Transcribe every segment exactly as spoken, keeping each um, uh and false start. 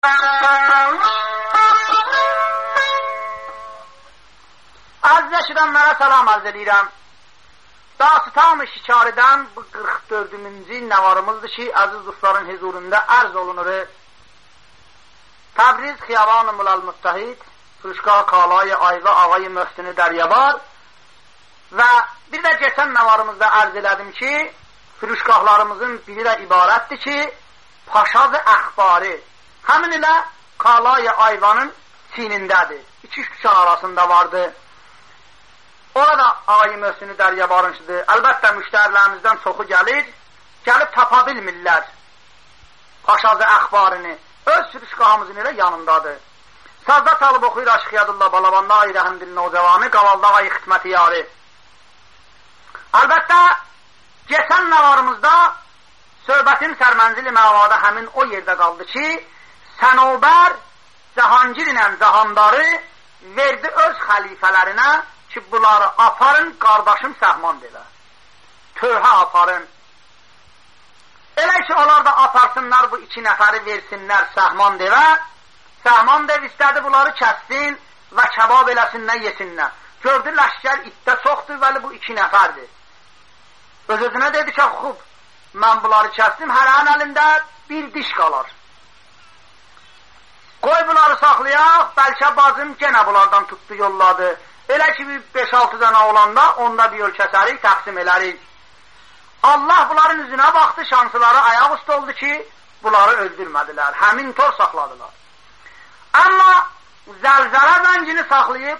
Aziz eşidənlərə salam arz edirəm. Dastan-ı Şikari'dən bu qırx dördüncü nəvarımızdır ki, əziz dostların huzurunda ərz olunur. Təbriz Xiyaban-ı Mulal Müttəhid, Fırışqa Kalay-ı Ayva Ağay-ı Möhsini Dəryabar və bir də keçən nəvarımızda ərz elədim ki, fırışqahlarımızın biri də ibarətdir ki, Paşaz-ı Əxbari, həmin ilə Kalay-ı Ayvanın sinindədir. İki küçən arasında vardı. Orada Ağay-ı Möhsini Dəryabarınçıdır. Əlbəttə müştərilərimizdən çoxu gəlir, gəlib tapa bilmirlər Paşaz-ı Əxbarini. Öz fırışqahımızın ilə yanındadır. Sazda talib oxuyur Aşqiyadullah Balabanda Ay Rəhəmdilin o cavanı, Qavalda Ay Xidməti Yarı. Əlbəttə, geçən nəvarımızda söhbətin sərmənzili məvada həmin o yerdə qaldı ki, Sənobər Cahangir ilə Cahandarı verdi öz xəlifələrinə ki, bunları aparın, qardaşım Səhman deyə. Töhə aparın. Elə ki, onlar da aparsınlar, bu iki nəfəri versinlər Səhman deyə. Səhman dev istədi, bunları kəssin və kebab eləsinlər, yesinlər. Gördü, ləşkər itdə çoxdur, vəli bu iki nəfərdir. Öz-özünə dedi ki, xub, mən bunları kəsdim, hərənin əlində bir diş qalar. Qoy bunları saxlayaq, bəlkə bacım genə bunlardan tutdu, yolladı. Elə ki, beş altı dənə olanda, onda bir yol kəsərik, təqsim elərik. Allah bunların üzünə baxdı, şansıları ayaq üstü oldu ki, bunları öldürmədilər, həmin tor saxladılar. Amma zəlzələ zəngini saxlayıb,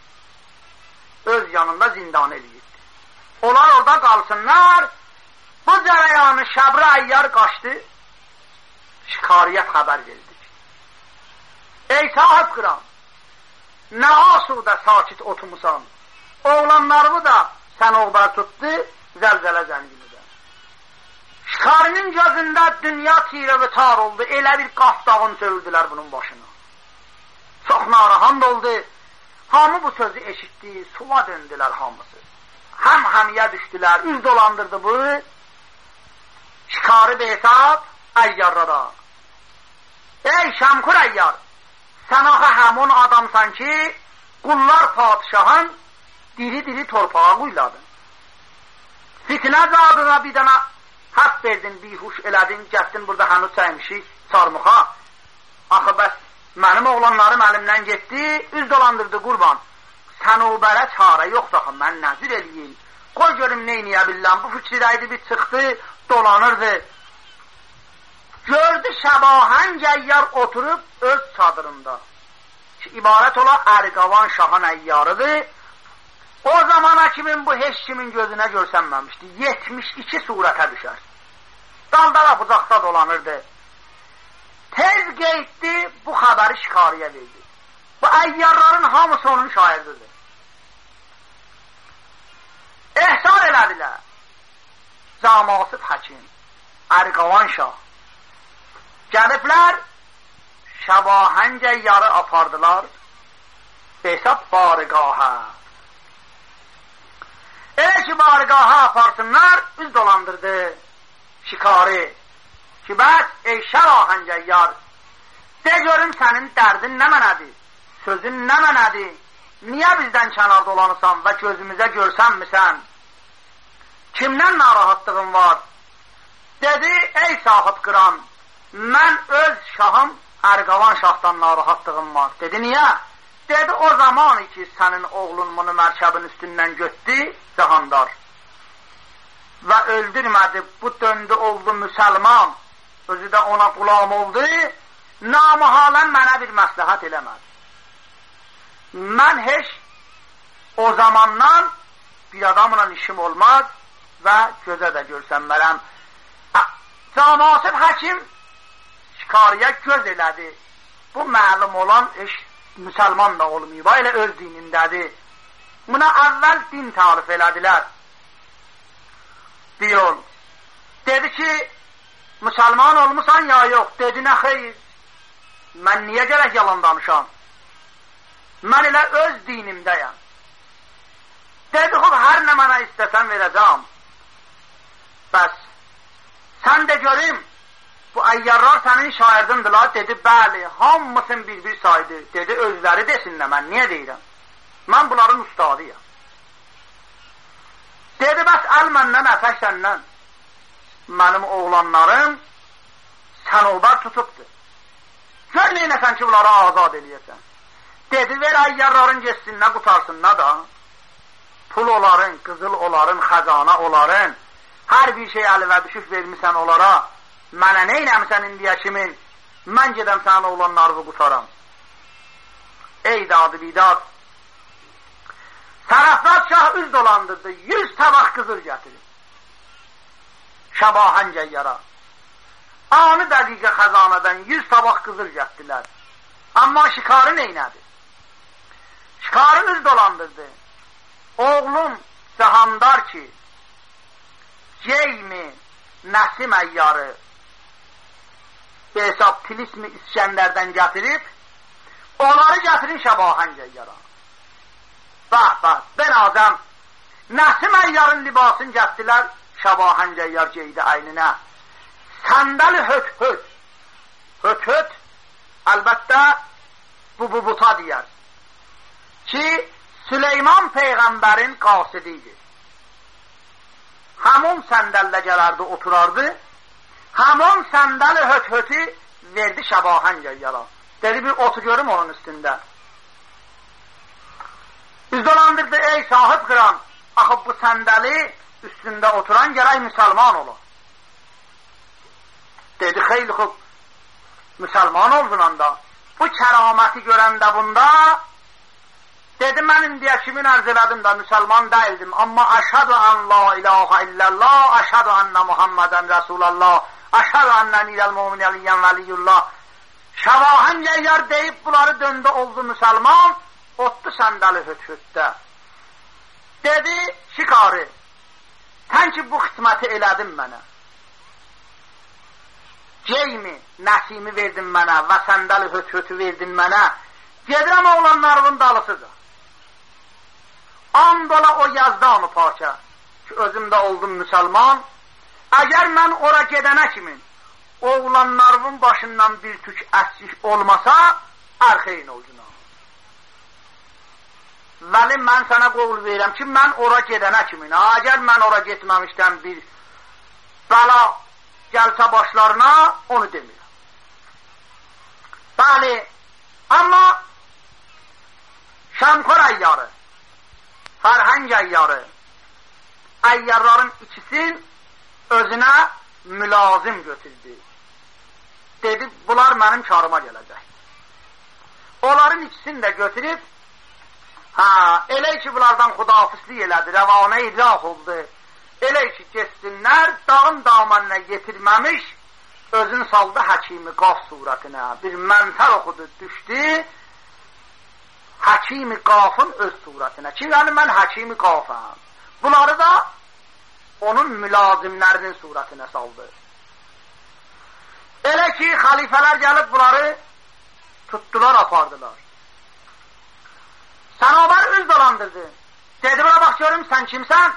öz yanında zindan eləyib. Onlar orada qalsınlar, bu cərəyanı Şəbri Əyyar qaçdı, şikariyyət xəbər verdik. Ey sahib qıram, nə asudə sakit otumusan, oğlanlarımı da sən oğlar tutdu, zəlzələ zəngini də. Şikarinin gözündə dünya tirə və tar oldu, elə bir qaf dağın söylüdülər bunun başına. Çox narahand oldu, hamı bu sözü eşitdi, suva döndülər hamısı. Həm-həmiyə düşdülər, üz dolandırdı bu, şikarı besab əyyarlara. Ey Şəmkur əyyar, sən axı həmun adamsan ki, qullar padişahın diri-diri torpağa quyladın. Fitnə zadına bir dənə həf verdin, bihuş elədin, gətdin burada hənu çəymişik sarmıxa. Axı bəs mənim oğlanlarım əlimdən getdi, üz dolandırdı qurban. Sənubərə çarə yoxdur axı, mən nəzir eləyim. Qoy görüm neyniyə biləm, bu fikirəydi bir çıxdı, dolanırdı. Gördü Şəbahəng əyyar oturub öz çadırında. Ki, ibarət ola Ərqavan Şahın əyyarıdır. O zamana kimin bu heç kimin gözünə görsənməmişdi. yetmiş iki surətə düşər. Daldala bucaqda dolanırdı. Tez qeyddi, bu xəbəri şikariyə verdi. Bu əyyarların hamısı onun şairdidir. Ehsan elədilər. Camasib Həkim, Ərqavan Şah. Gəliblər, Şəbahəng əyyarı apardılar, hesab barigahə. Elə ki, barigahə aparsınlar, üz dolandırdı şikari. Ki, bəs, ey Şəbahəng əyyar, de görüm sənin dərdin nə mənədir, sözün nə mənədir, niyə bizdən kənar dolanırsan və gözümüzə görsənmirsən? Kimdən narahatlığın var? Dedi, ey sahib qıran, mən öz şahım Ərqavan Şahdan narahatlığım var. Dedi, niyə? Dedi, o zaman ki, sənin oğlun bunu mərkəbin üstündən götdü, Cahandar. Və öldürmədi, bu döndü oldu müsəlman, özü də ona qulam oldu, namıhalən mənə bir məsləhət eləmədi. Mən heç o zamandan bir adamla işim olmaz və gözə də görsənmərəm. Camasib Həkim şikariyə göz elədi. Bu məlum olan iş müsəlman da olmayıb, elə öz dinindədir. Buna əvvəl din tarif elədilər. Bir yol. Dedi ki, müsəlman olmusan ya yox? Dedi, nə xeyr? Mən niyə gərək yalan danışam? Mən elə öz dinimdəyəm. Dedi, xub, hər nə mənə istəsən verəcəm. Bəs, sən də görüm, bu əyyarlar sənin şairdindirlər. Dedi, bəli, hamısın bir-bir saydı. Dedi, özləri desinlər, mən niyə deyirəm? Mən bunların ustadıyam. Dedi, bəs əl məndən, əfək səndən. Mənim oğlanlarım sənobar tutubdur. Gör neynəsən ki, bunları azad eləyəsən. Dedi, ver əyyarların geçsinlər, qutarsınlar da. Pul onların, qızıl onların, xəzana onların, hər bir şey əlivə düşüb vermirsən onlara. Mənə neynəmirsən indiyə kimin? Mən gedəm sənin oğlanlarını qutaram. Ey dadı bidad! Sərafrat şah üz dolandırdı, yüz tabaq qızıl gətirib. Şabahan gəyyara. Anı dəqiqə xəzanadan yüz tabaq qızıl gətirdilər. Amma şikarı neynədi? Şikarı üz dolandırdı. Oğlum Cahandar ki, Ceymi, Nəsim əyyarı, hesab Tilismi İskəndərdən gətirib, onları gətirin Şabahan gəyyara. Bax, bax, ben adam, Nəsim əyyarın libasını gətirdilər, Şabahan gəyyar geydi əyninə. Səndəli höt-höt, höt-höt, əlbəttə, bu bu buta deyər ki, Süleyman Peyğəmbərin qasididir. Həmun səndəllə gələrdi, oturardı, həmun səndəli höt-hötü verdi Şabahan gəyyara. Dedi, bir otu görüm onun üstündə. Üz dolandırdı, ey sahib qıran, axıb bu səndəli üstündə oturan gərək müsəlman olur. Dedi, xeyli xub, müsəlman oldun anda. Bu kəraməti görəndə bunda, dedi, mən indiyə kimin ərz elədim də müsəlman deyildim. Amma əşhədü ən la ilahə illallah, əşhədü ənə Muhammədən Rəsulallah, əşhədü ənə nirəl mümin əliyyən vəliyyullah. Şabahan gəyyar deyib bunları döndü oldu müsəlman, otdu səndəli höt-hötdə. Dedi, şikarı, sən ki bu xisməti elədin mənə. Ceymi, Nəsimi verdin mənə və səndəli höt-hötü verdin mənə. Gedirəm oğlanlarımın dalısıdır. And ola o yazdanı parça ki, özümdə oldum müsəlman. Əgər mən ora gedənə kimin oğlanlarımın başından bir tük əslik olmasa, ərxeyin olcuna. Vəli, mən sənə qovul verirəm ki, mən ora gedənə kimin, əgər mən ora getməmişdən bir bəla gəlsə başlarına, onu demirəm. Bəli, amma Şamxor əyyarı, Fərhəng əyyarı, əyyarların ikisin özünə mülazim götürdü. Dedi, bunlar mənim karıma gələcək. Onların ikisini də götürüb, hə, elə ki, bunlardan xudafislik elədi, rəvanə idrak oldu. Elə ki, geçsinlər, dağın damanına getirməmiş, özün saldı Həkimi Qaf surətinə. Bir məntər oxudu, düşdü, Həkimi Qafın öz surətinə. Ki, yəni mən Həkimi Qafam. Bunları da onun mülazimlərinin surətinə saldı. Elə ki, xalifələr gəlib bunları tutdular, apardılar. Sənobar üz dolandırdı. Dedi, buna bax görüm, sən kimsən?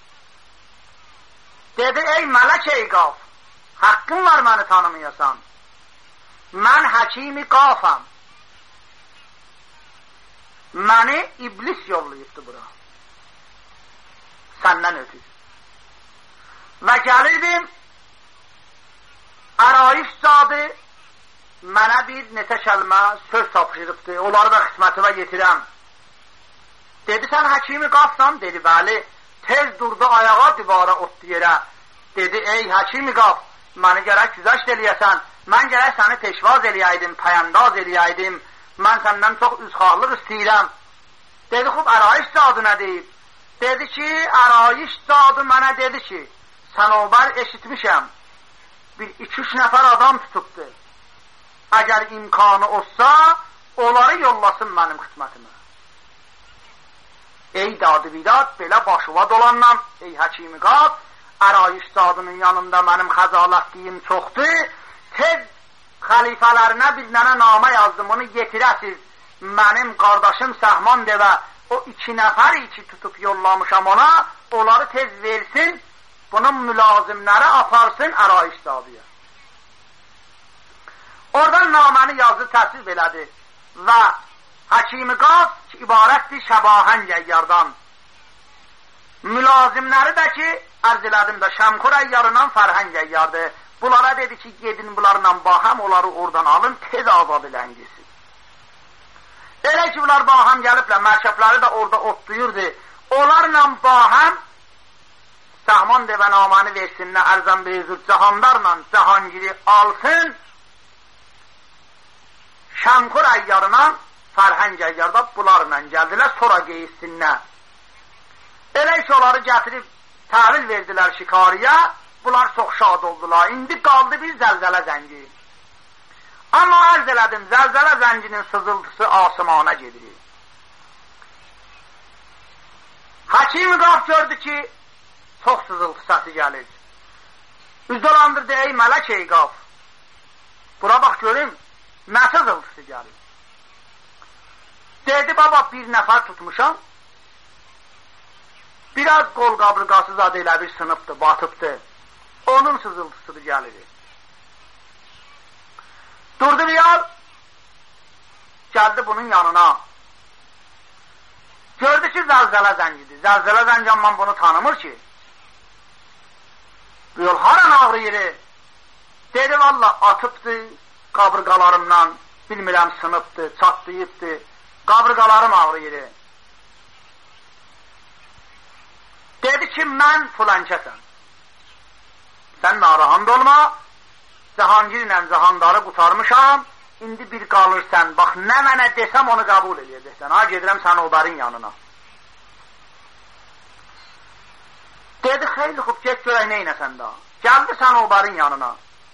Dedi, ey mələk ey Qaf, haqqın var məni tanımayasan. Mən Həkimi Qafam. Məni iblis yollayıbdı bura. Səndən ötür. Və gəlirdim, ərayış zadı mənə bir neçə kəlmə söz tapışırıbdı. Onları da xismətimə getirəm. Dedi, sən Həkimi Qafsan? Dedi, bəli. Tez durdu ayağa, divara otdu yerə. Dedi, ey Həkimi Qaf, məni gərək güzəşt eləyəsən. Mən gərək səni peşvaz eləyəydim, payandaz eləyəydim. Mən səndən çox üzxarlıq istəyirəm. Dedi, xub, ərayış zadı nə deyib? Dedi ki, ərayış zadı mənə dedi ki, sənobar eşitmişəm, bir iki-üç nəfər adam tutubdur. Əgər imkanı olsa, onları yollasın mənim xidmətimə. Ey dadı vidad, belə başıva dolanlam, ey Həkimi Qaf, ərayış zadının yanında mənim xəzalətliyim çoxdur, tez xəlifələrinə bir nənə namə yazdım, onu getirəsiz, mənim qardaşım Səhman devə, o iki nəfər iki tutub yollamışam ona, onları tez versin, bunun mülazimləri aparsın ərayış zadıya. Oradan naməni yazdı, təsvib elədi. Və Həkimi Qaf ibarətdir Şəbahəng əyyardan. Mülazimləri də ki, ərz elədim də Şəmxur əyyarından Fərhəng əyyardır. Bunlara dedi ki, gedin bunlarla bahəm, onları oradan alın, tez azad eləngisi. Elə ki, bunlar bahəm gəliblər, mərkəbləri də orada otlayırdı. Onlarla bahəm Səhman devənaməni versinlər, ərzən beyzur cahandarla Cahangiri alsın, Şəmxur əyyarına Fərhəng əyyarda bunlarla gəldilər, sonra qeyissinlər. Elə ki, onları gətirib təhvil verdilər şikariyə, bunlar çox şad oldular. İndi qaldı bir zəlzələ zəngi. Amma ərz elədim, zəlzələ zənginin sızıltısı asımana gedir. Həkimi Qaf gördü ki, çox sızıltı səsi gəlir. Üz dolandırdı, ey mələk ey Qaf. Bura bax görün, nə sızıltısı gəlir. Dedi, baba bir nəfər tutmuşam, biraz qol qabrıqası zad elə bir sınıbdır, batıbdır. Onun sızıltısıdır gəlir. Durdu bir yal, gəldi bunun yanına. Gördü ki, zəlzələ zəngidir. Zəlzələ zəngi amma bunu tanımır ki. Bu yol haran ağrıyır? Dedi, valla atıbdır qabrıqalarımdan, bilmirəm sınıbdır, çatlayıbdır. Qabrıqalarım ağrıyır. Dedi ki, mən filankəsən. Sən narahat olma, Cahangir ilə Cahandarı qutarmışam, indi bir qalırsan, bax, nə mənə desəm onu qəbul edəcəksən, ha, gedirəm sən obərin yanına. Dedi, xeyli xub, get görək neynəsən daha. Gəldi sən obərin yanına.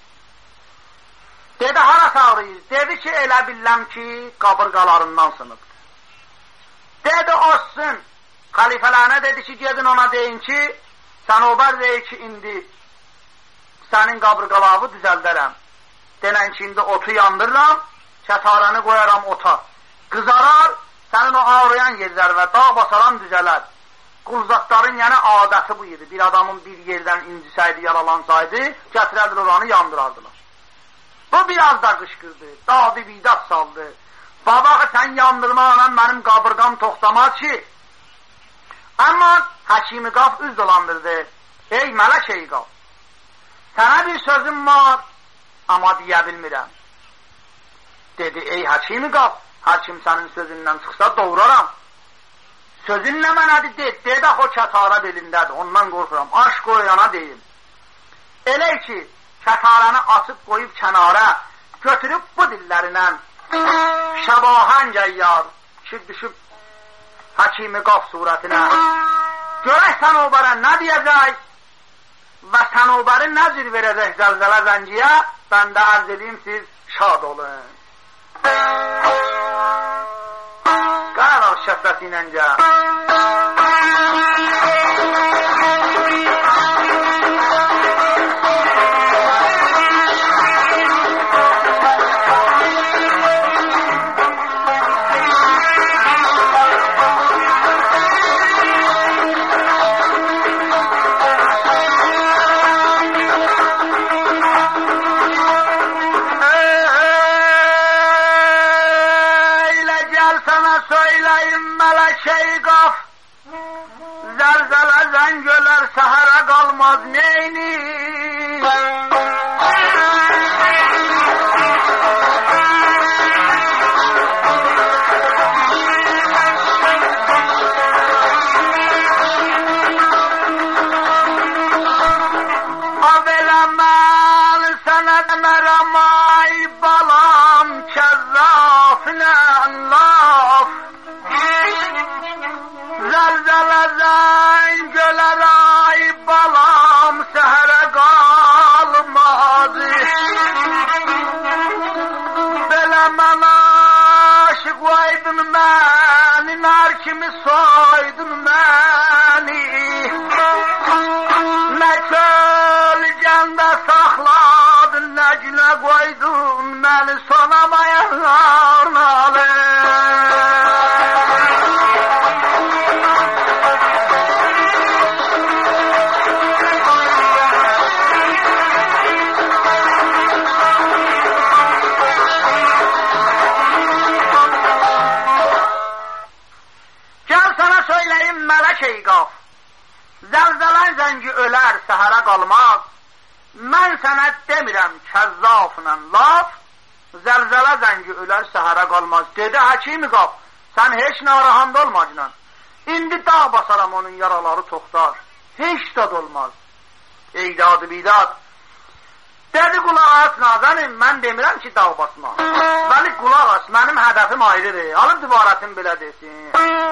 Dedi, harası ağrıyır? Dedi ki, elə billəm ki, qabırqalarından sınıbdır. Dedi, olsun. Xəlifələrinə dedi ki, gedin ona deyin ki, sən obər deyir ki, indi sənin qabrıqalavı düzəldərəm. Denən ki, indi otu yandırıram, kətarəni qoyaram ota. Qızarar, sənin o ağrıyan yerlər və dağ basaran düzələr. Qulzatların yəni adəti bu idi. Bir adamın bir yerdən incisəydi, yaralansaydı, gətirədir oranı yandırardılar. Bu biraz da qışqırdı, dağdı bidat saldı. Babağı sən yandırmaqla mənim qabrıqam toxtamaz ki. Amma Həkimi Qaf üz dolandırdı. Ey mələk ey Qaf, sənə bir sözüm var, amma deyə bilmirəm. Dedi, ey Həkimi Qaf, hər kim sənin sözündən çıxsa doğraram. Sözün nə mənədir? De, dedi, o kətara belindədir, ondan qorxuram. Aş qoyana deyim. Elə ki, kətaranı açıb qoyub kənara, götürüb bu dillərinə Şəbahəng əyyar ki, düşüb Həkimi Qaf surətinə. Görək Sənobəra nə deyəcək və Sənobəri nə cür verəcək zəlzələ zəngiyə, mən də ərz edeyim, siz şad olun. Qarar şəfəti ilə gəl. Zəlzələ zəng ölər, səhərə qalmaz neyni. Av eləməl sənə demərəm ay balam, kəzzafınə laf. Zəlzələ zəng ölər ay balam, səhərə qalmaz. Belə mən aşıq oydun məni, nər kimi soydun məni. Nə kölgəndə saxladın, nə günə qoydun məni, sonamaya arnalı. ey qaf, zəlzələn zəngi ölər, səhərə qalmaz. Mən sənə demirəm kəzzafla laf, zəlzələ zəngi ölər, səhərə qalmaz. Dedi həkimi qaf, sən heç narahat olmacla. İndi dağ basaram onun yaraları toxtar. Heç dad olmaz. Ey dadı bidad. Dedi qulaq as nazanim, mən demirəm ki dağ basma. Vəli qulaq as, mənim hədəfim ayrıdır. Alıb dibarətim belə desin.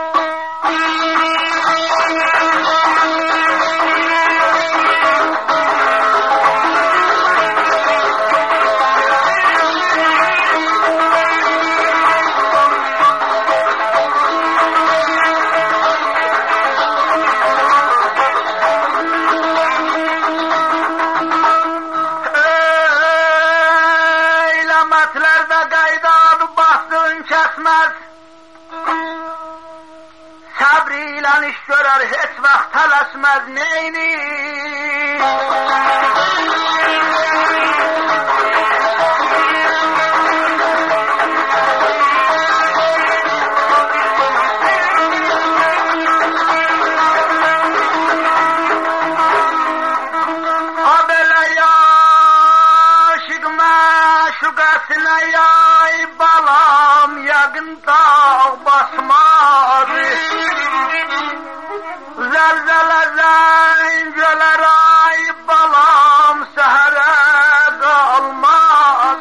İş görər, heç vaxt tələsməz neyni. A belə yaşıq məşuqəsinə yay balam, yəqin dağ basmaz. Zəlzələ zəngələr ay balam, səhərə qalmaz.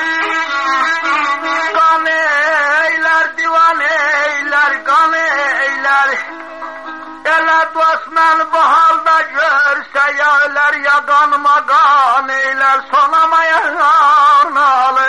Qan eylər, divan eylər, qan eylər. Elə dost mən bu halda görsə, ya ölər, ya qanıma qan eylər, sonamaya analır.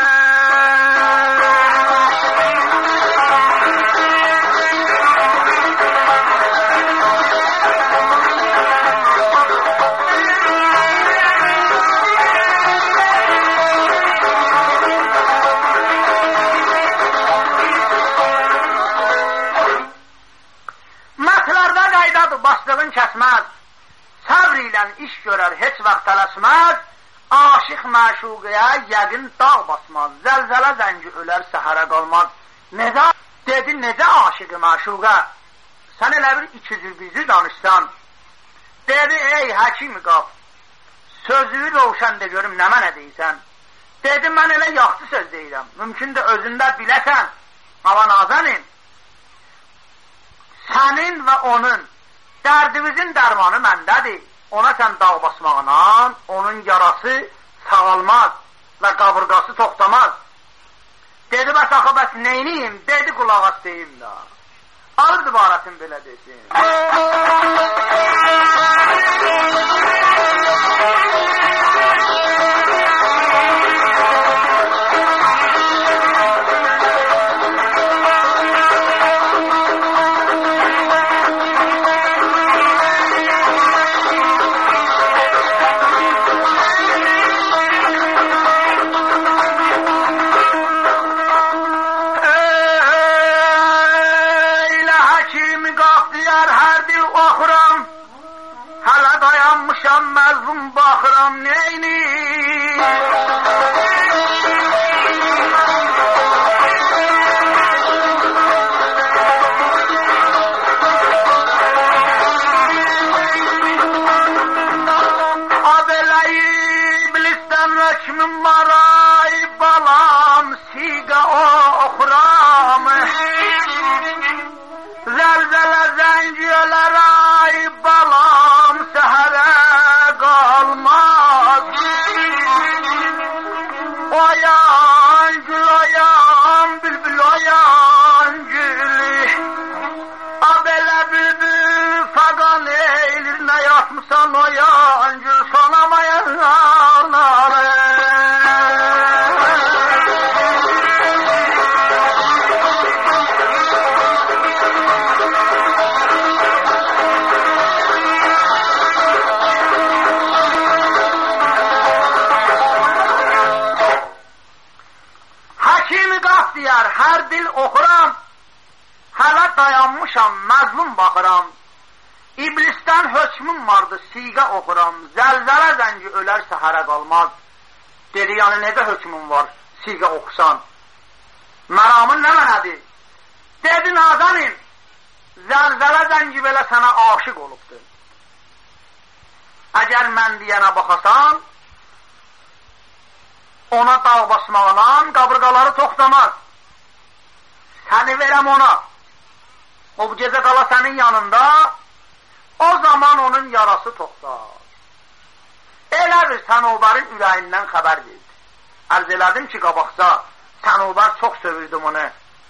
Kəsməz, səbr ilə iş görər, heç vaxt tələsməz. Aşıq məşuqəyə yəqin dağ basmaz, zəlzələ zəngi ölər, səhərə qalmaz. Necə? Dedi, necə aşıqı məşuqə? Sən elə bir iki cür bizi danışsan. Dedi, ey həkim qaf, sözünü rovşən de görüm, nə mənə deysən? Dedi, mən elə yaxşı söz deyirəm, mümkün də özündə biləsən. Hava nazanin, sənin və onun dərdimizin dərmanı məndədir. Ona sən dağ basmağına, onun yarası sağalmaz və qaburqası toxtamaz. Dedi, bəs axı, bəs neyniyim? Dedi, qulaq as deyim da. Alıb dibarətin belə desin. Məzlum baxıram neyni. Abeləyi iblisdən rəkmim var ay balam, siqa oxuram. Zəlzələ zəngiyələr ay balam, səhərə qalmaz. Oyan gül, oyan bülbül, oyan gül. A belə bülbül fəqan eylir, nə yatmışsan oyan gül, sonamayan ağlar. Hər dil oxuram, hələ dayanmışam, məzlum baxıram. İblisdən hökmüm vardı, siqa oxuram, zəlzələ zəngi ölər, səhərə qalmaz. Dedi, yəni necə hökmüm var, siqa oxusan? Məramın nə mənədir? Dedi, nazanim, zəlzələ zəngi belə sənə aşıq olubdur. Əgər mən deyənə baxasan, ona dağ basmağından qaburqaları toxtamaz. Səni verəm ona. O bu gecə qala sənin yanında, o zaman onun yarası toxtar. Elə bir Sənobarın ürəyindən xəbər verdi. Ərz elədim ki, qabaqca Sənobar çox sövürdüm onu.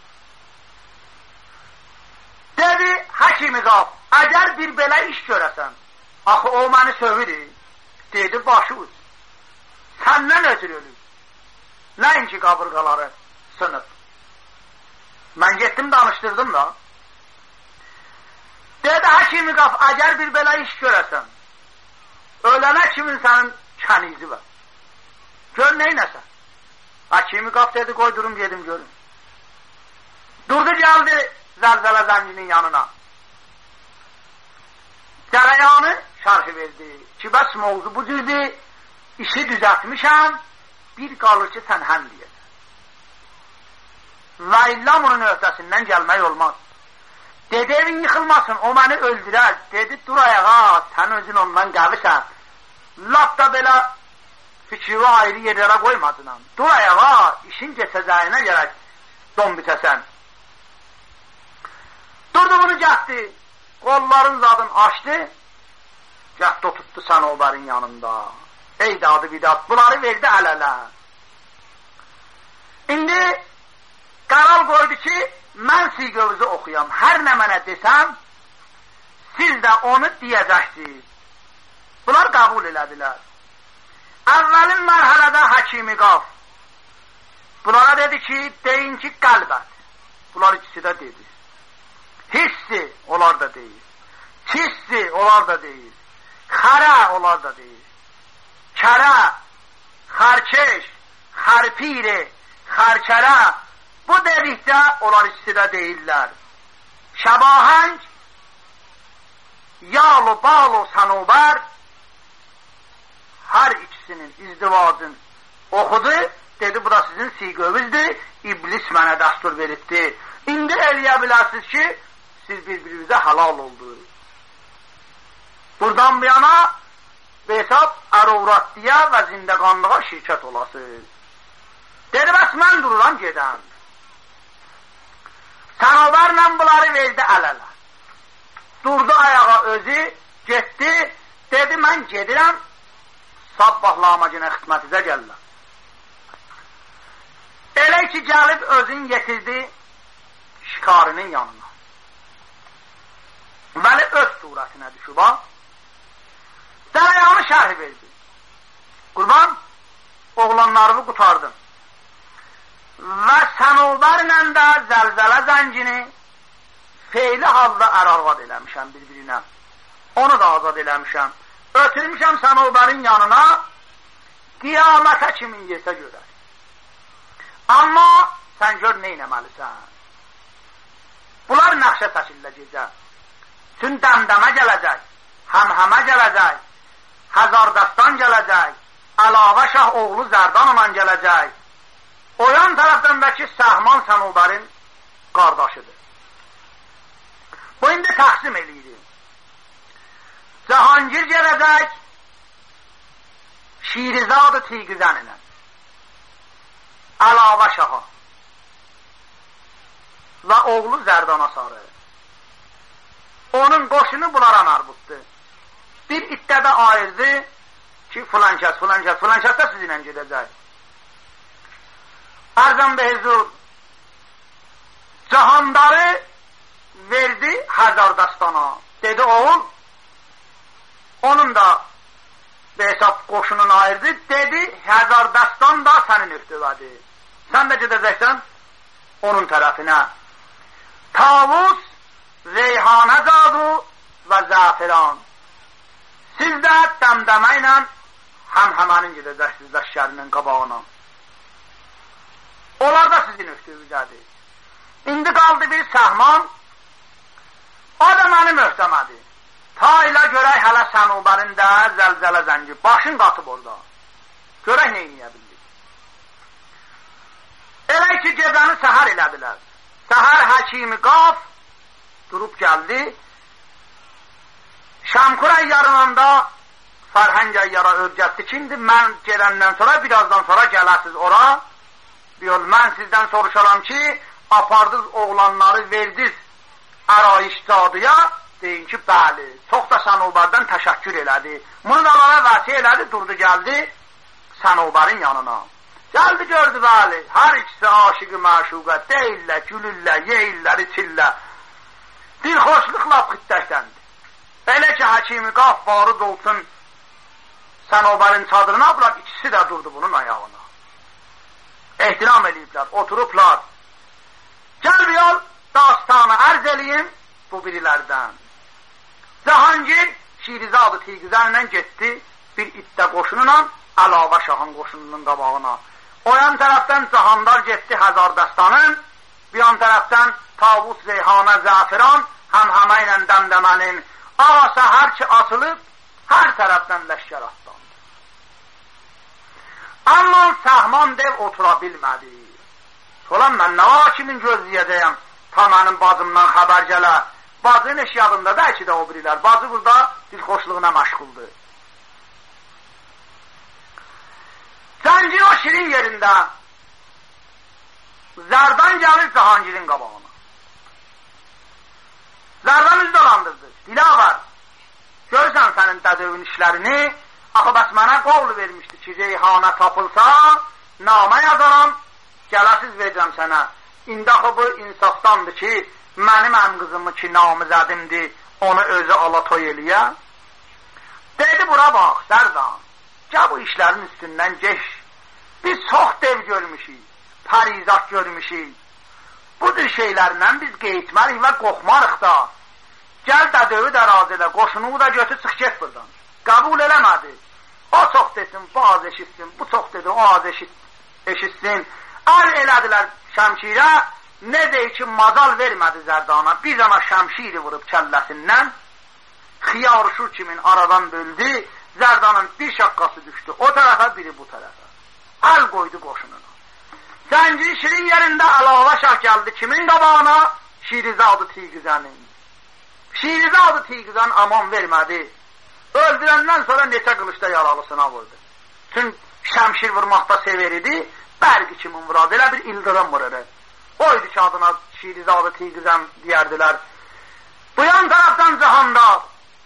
Dedi, Həkimi Qaf, əgər bir belə iş görəsən, axı o məni sövürür. Dedi, başı uç. Səndən ötürü ölür. Nəinki qaburqaları sınıb. Mən getdim, danışdırdım da. Dedi, Həkimi Qaf, əgər bir belə iş görəsən, ölənə kimin sənin kənizi var. Gör neynəsən? Həkimi Qaf dedi, qoy durum gedim görün. Durdu gəldi zəlzələ zənginin yanına. Cərəyanı şərhi verdi ki, bəs mövzu bu cürdür, işi düzətmişəm, bir qalır ki, sən həm deyəsən. Və illa bunun öhdəsindən gəlmək olmaz. Dedi, evin yıxılmasın, o məni öldürər. Dedi, dur ayağa, sən özün ondan qəvisən. Lap da belə fikri ayrı yerlərə qoymadın. Dur ayağa, işin geçəcəyinə gərək don bitəsən. Durdu bunu gətdi, qolların zadın açdı, gətdi tutdu Sənobarın yanında. Ey dadı bidat, bunları verdi əl-ələ. İndi qərar qoydu ki, mən siqövüzü oxuyam, hər nə mənə desəm, siz də onu deyəcəksiniz. Bunlar qəbul elədilər. Əvvəlin mərhələdə Həkimi Qaf bunlara dedi ki, deyin ki, qəlbət. Bunlar ikisi də dedi. Hissi, onlar da deyir. Kissi, onlar da deyir. Xərə, onlar da deyir. Kərə, xərkeş, xərpiri, xərkərə, bu dedikdə onlar ikisi də deyirlər. Şəbahəng, yalu, balu, Sənobar, hər ikisinin izdivacın oxudu, dedi, bu da sizin siqövüzdür, iblis mənə dəstur veribdi. İndi eləyə bilərsiniz ki, siz bir-birinizə halal oldu. Buradan bir yana hesab ərovratdiyə və zindəqanlığa şirkət olasınız. Dedi, bəs mən dururam gedən. Sənobarla bunları verdi əl-ələ. Durdu ayağa özü, getdi, dedi, mən gedirəm, sabbah lamacinə xidmətinizə gəlirəm. Elə ki, gəlib özün yetirdi şikarının yanına. Vəli öz surətinə düşüb, ha? Cərəyanı şərh verdi. Qurban, oğlanlarını qutardım. Və Sənobarla da zəlzələ zəngini feyli halda ər-arvad eləmişəm bir-birinə. Onu da azad eləmişəm. Ötürmüşəm Sənobarın yanına, qiyamətə kimin yesə görər. Amma sən gör neynəməlisən. Bunlar nəqşə çəkiləcək. Tün dəmdəmə gələcək, həmhəmə gələcək, Həzardastan gələcək, Əlavə Şah oğlu Zərdan olan gələcək. O yan tərəfdəndəki Səhman Sənobarın qardaşıdır. Bu indi təqsim eləyir. Cahangir gələcək, Şirizad-ı Tiqizən ilə, Əlavə Şaha və oğlu Zərdana sarı. Onun qoşunu bunlara mərbutdur. Bir iddədə ayırdı ki, filan kəs, filan kəs, filan kəs də sizinlə gedəcək. Ərzən behzur Cahandarı verdi Həzardastana. Dedi, oğul, onun da hesab qoşunun ayırdı. Dedi, Həzardastan da sənin üstüvədir. Sən də gedəcəksən onun tərəfinə. Tavus, Reyhanə Cadu və Zəfiran. Siz də dəmdəmə ilə həmhəmənin gedəcəksiniz dəşkərinin qabağına. Onlar da sizin üstünüzdədir. İndi qaldı bir Səhman, o da mənim öhdəmədir. Ta ilə görək hələ Sənobarın da zəlzələ zəngi, başın qatıb orada. Görək neyniyə bildik. Elə ki, gecəni səhər elədilər. Səhər Həkimi Qaf durub gəldi. Şamxur əyyarında Fərhəng əyyara örgətdi ki, indi mən gələndən sonra, birazdan sonra gələsiz ora. Diyor, mən sizdən soruşaram ki, apardız oğlanları verdiz ərayiş cadıya, deyin ki, bəli, çox da Sənubardan təşəkkür elədi. Bunu da Allaha vəsiyə elədi, durdu gəldi Sənubarın yanına. Gəldi, gördü, bəli, hər ikisi aşıqı məşuqə deyirlər, gülürlər, yeyirlər, içirlər. Bir xoşluqla xittəşləndi. Elə ki, Həkimi Qaf varız olsun Sənubarın çadırına, bırak ikisi də durdu bunun ayağına. Ehtiram ediblər, oturublar. Gəl bir yol, dastanı ərz eləyim bu birilərdən. Cahangir Şirizadı Tigüzəllə getdi bir iddə qoşununla Əlavə Şahın qoşununun qabağına. O yan tərəfdən Cahandar getdi Həzardastanın, bir yan tərəfdən Tavus, Reyhanə, Zəfiran həmhəmə ilə dəmdəmənin ağa səhər ki açılıb, hər tərəfdən ləşkər atlandı. Amma Səhman dev otura bilmədi. Solan mən nə var kimin gözləyəcəyəm, ta mənim bacımdan xəbər gələ. Bacının eş yadında bəlkə də o birilər. Bacı burada dilxoşluğuna məşğuldur. Zəncir o şirin yerində Zərdan gəlir Cahangirin qabağına. Zərdan üz dolandırdı. Dilavər, görürsən sənin dədövün işlərini, axı bəs mənə qovlu vermişdi ki, Reyhanə tapılsa, namə yazaram, gələsiz verəcəm sənə. İndi axı bu insafdandır ki, mənim əm qızımı ki, namizədimdir, onu özü alatoy eləyə. Dedi, bura bax, Zərdan, gəl bu işlərin üstündən geç. Biz çox dev görmüşük, parizat görmüşük. Budur şeylərlə biz qeytmərik və qoxmarıq da. Gəl dədövü də razı elə, qoşunu da götür, çıx get buradan. Qəbul eləmədi. O çox desin, bu az eşitsin, bu çox dedi, o az eşit, eşitsin. Əl elədilər şəmşirə, ne deyir ki, mazal vermədi Zərdana, bir dana şəmşiri vurub kəlləsindən, xiyaruşur kimin aradan böldü, Zərdanın bir şaqqası düşdü, o tərəfə, biri bu tərəfə. Əl qoydu qoşununa. Zəncir şirin yerində Əlavə Şah gəldi kimin qabağına? Şirizadı Tigüzənin. Şirizadı Tigüzən aman vermədi. Öldürəndən sonra neçə qılıçda yaralısına vurdu. Çünki şəmşir vurmaqda sever idi, bərqi kimin vuradı, elə bir ildırım vurur. Oydu ki, adına Şirizadı Tigüzən deyərdilər. Bu yan tərəfdən Cahanda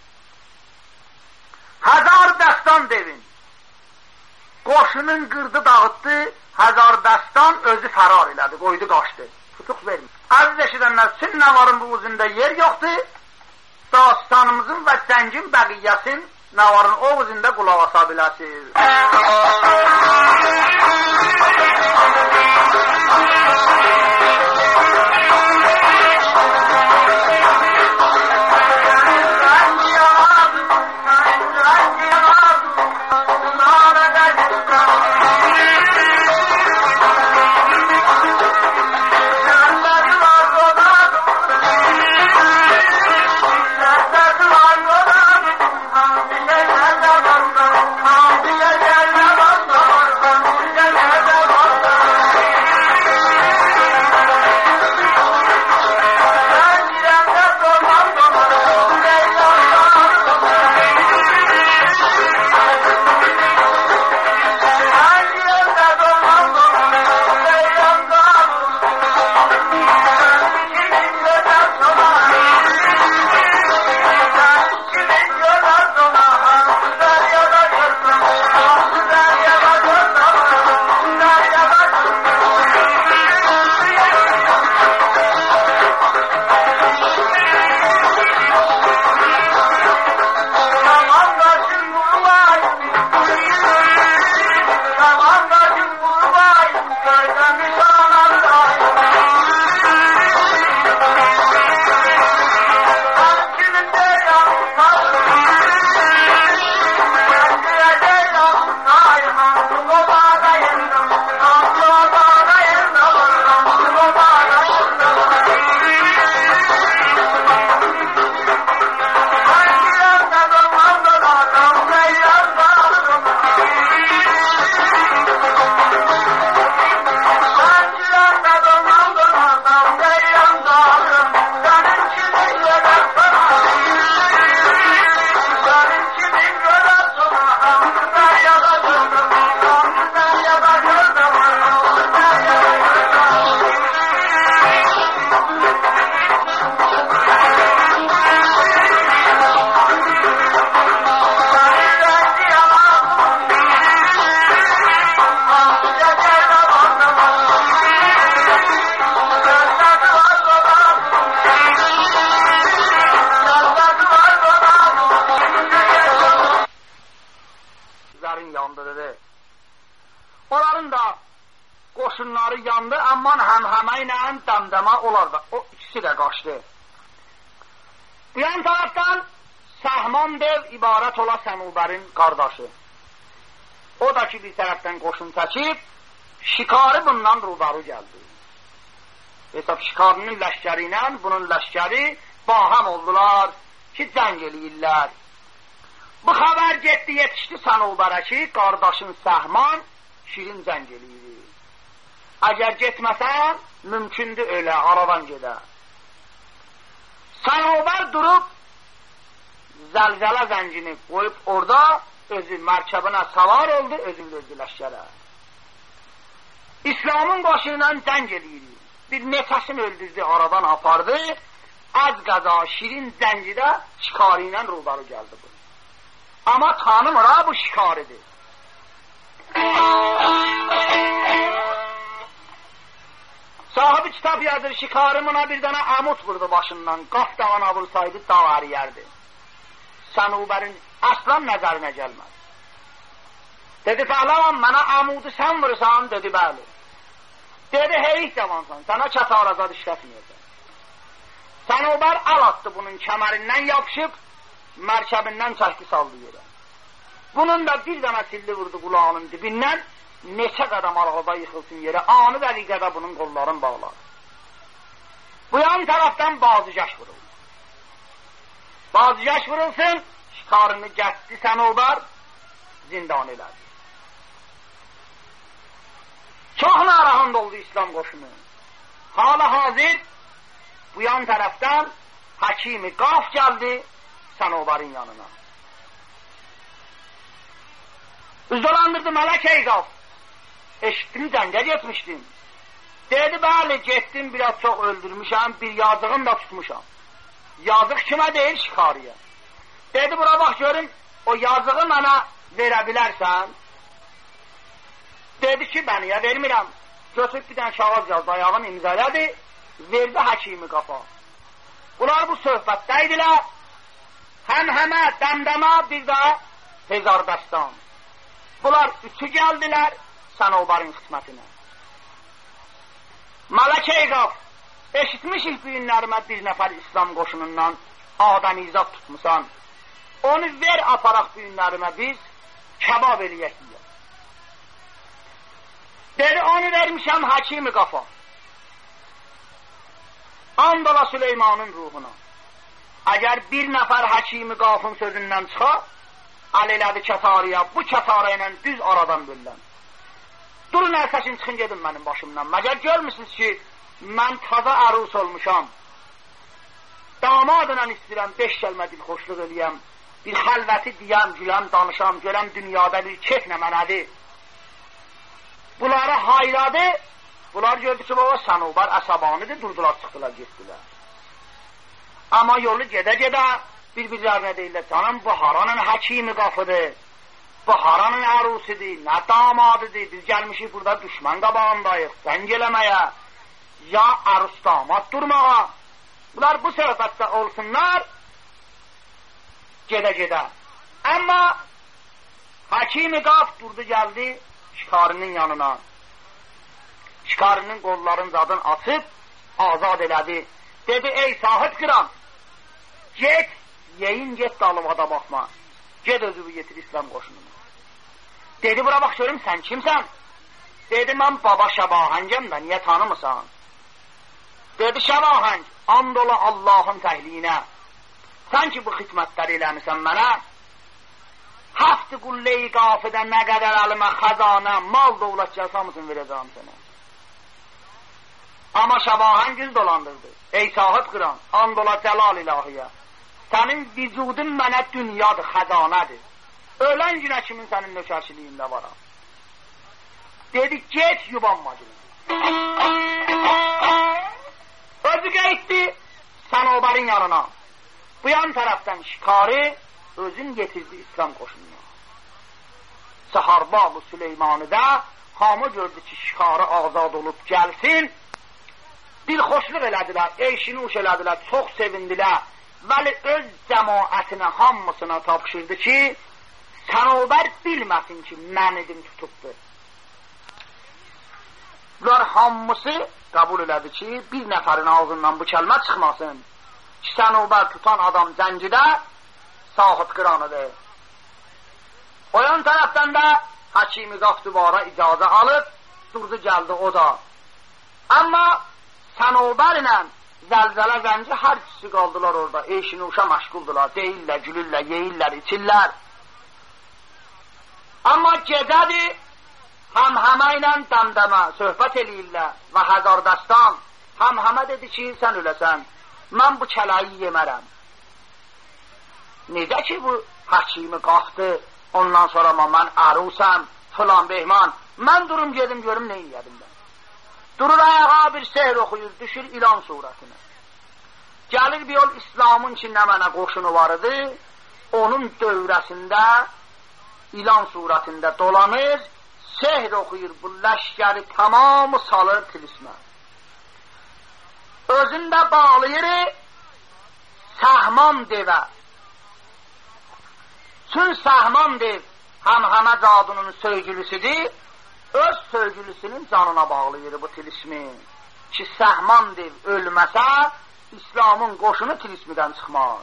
Həzardəstan devin qoşunun qırdı dağıtdı, Həzardəstan özü fərar elədi, qoydu qaçdı. Tutuq vermir. Əziz eşidənlər, sizin Nəvarın bu uzunda yer yoxdur, dastanımızın və zəngin bəqiyyəsin Nəvarın o uzunda qulaq asa biləsiniz. həmhəmə ilə dəmdəmə olar da, o ikisi də qaçdı. Bu yan tarafdan Səhman dev ibarət ola Sənubərin qardaşı. O da ki bir tərəfdən qoşun çəkib, Şikari bundan rubaru gəldi. Hesab Şikarinin ləşkəri ilə bunun ləşkəri baham oldular ki, cəng eləyirlər. Bu xəbər getdi, yetişdi Sənubərə ki, qardaşın Səhman şirin cəng eləyir. Əgər getməsən, mümkündür ölə, aradan gedər. Sənubər durub, zəlzələ zəncini qoyub orada, özü mərkəbinə savar oldu, özü verdi ləşkərə. İslamın başıyla cəng eləyir. Bir neçəsini öldürdü, aradan apardı, az qaza şirin zəncidə Şikari ilə rubaru gəldi bu. Amma tanımır ha, bu Şikaridir. Sahibi kitab yazır, Şikari buna bir dənə əmut vurdu başından, qaf dağına vursaydı dağ yerdi. Sənubərin aslan nəzərinə gəlməz. Dedi, pəhləvan, mənə əmudu sən vursan, dedi, bəli. Dedi, heyik cavansan, sənə çətar azad işlətməyəcək. Sənubər əl atdı bunun kəmərindən yapışıb, mərkəbindən çəkdi saldı yerə. Bunun da bir dənə silli vurdu qulağının dibindən, neçə qədəm arada yıxılsın yerə, anı dəqiqədə bunun qolların bağlar. Bu yan tərəfdən bazıcaş vuruldu. Bazıcaş vurulsun, Şikarını gətdi Sənubər, zindan elədi. Çox narahat oldu İslam qoşunu. Hala hazır, bu yan tərəfdən Həkimi Qaf gəldi Sənubərin yanına. Üz dolandırdı Mələk ey Qaf. Eşitdim, cəngə getmişdim. Dedi, bəli, getdim, biraz çox öldürmüşəm, bir yazığım da tutmuşam. Yazıq kimə deyil, Şikariyə. Dedi, bura bax görün, o yazığı mənə verə bilərsən. Dedi ki, bəniyə vermirəm. Götürüb bir dənə kağız yazdı, ayağını imzələdi, verdi Həkimi Qafa. Bunlar bu söhbətdəydilər, həmhəmə, dəmdəmə, bir də Hezarbəstan. Bunlar üçü gəldilər Sənubərin xidmətinə. Mələk ey Qaf, eşitmişik bu günlərimə bir nəfər İslam qoşunundan adam izad tutmusan, onu ver aparaq bu günlərimə biz kəbab eləyək deyək. Dedi, onu vermişəm Həkimi Qafa. And ola Süleymanın ruhuna. Əgər bir nəfər Həkimi Qafın sözündən çıxa, əl elədi kətarıya, bu kətarı ilə düz aradan bölülən. Durun ərkəsin, çıxın gedin mənim başımdan. Məgər görmüsünüz ki, mən taza ərus olmuşam. Damadla istəyirəm, beş kəlmə dilxoşluq eləyəm, bir xəlvəti deyəm, güləm, danışam, görəm dünyada bir keyf nə mənədir. Bunları hayladı, bunlar gördü ki, baba Sənubər əsəbanidir, durdular, çıxdılar, getdilər. Amma yolu gedə-gedə bir-birlərinə deyirlər, canım bu haranın Həkimi Qafıdır, bu haranın ərusidir, nə damadıdır, biz gəlmişik burada düşmən qabağındayıq, zəng eləməyə, ya ərus damad durmağa. Bunlar bu söhbətdə olsunlar, gedə-gedə. Amma Həkimi Qaf durdu, gəldi Şikarinin yanına. Şikarinin qolların zadını açıb, azad elədi. Dedi, ey sahib qıran, get, yeyin, get dalıvada baxma. Get özü getir İslam qoşununa. Dedi, bura bax görüm, sən kimsən? Dedi, mən baba Şəbahəngəm də, niyə tanımısan? Dedi, Şəbahəng, and ola Allahın təhliyinə. Sən ki bu xidmətləri eləmisən mənə, haftı qulleyi qafidə nə qədər əlimə xəzanə, mal dövlət gəlsamısın verəcəm sənə. Amma Şəbahəng yüz dolandırdı. Ey sahib qıran, and ola cəlal ilahiyə. Sənin vücudun mənə dünyadır, xəzanədir. Ölən günə kimin sənin nökərçiliyində varam. Dedi, get yubanma günü. Özü qeytdi Sənubərin yanına. Bu yan tərəfdən Şikari özün getirdi İslam qoşununa. Səharbağ-ı Süleymanıda hamı gördü ki, Şikari azad olub gəlsin. Bir xoşluq elədilər, eşini uş elədilər, çox sevindilər. Vəli öz cəmaətinə, hamısına tapşırdı ki, Sənubər bilməsin ki, mən idim tutubdur. Bunlar hamısı qəbul elədi ki, bir nəfərin ağzından bu kəlmə çıxmasın ki, Sənubər tutan adam zəncidə sahib qıranıdır. O yan tərəfdən də Həkimi Qaf dubara icazə alıb, durdu gəldi o da. Amma Sənubər ilə Zəlzələ zənci hər ikisi qaldılar orada, eşinuşa məşğuldular, deyirlər, gülürlər, yeyirlər, içirlər. Amma gecədir, həmhəmə ilə dəmdəmə söhbət eləyirlər və Həzardəstan həmhəmə dedi ki, sən öləsən, mən bu kələyi yemərəm. Necə ki, bu Həkimi Qafdı, ondan sonra mən ərusəm, filan behman, mən durum gedim, görüm, nə yedim mən. Durur ayağa bir sehr oxuyur, düşür ilan surətinə. Gəlir bir yol İslamın ki, nə mənə qoşunu var idi, onun dövrəsində, ilan surətində dolanır, sehr oxuyur, bu ləşkəri tamamı salır tilismə. Özündə bağlayır Səhman devə. Çün Səhman dev həmhəmə cadunun sövgülüsüdür, öz sövgülüsünün canına bağlayır bu tilismi. Ki Səhman dev ölməsə, İslamın qoşunu tilismidən çıxmaz.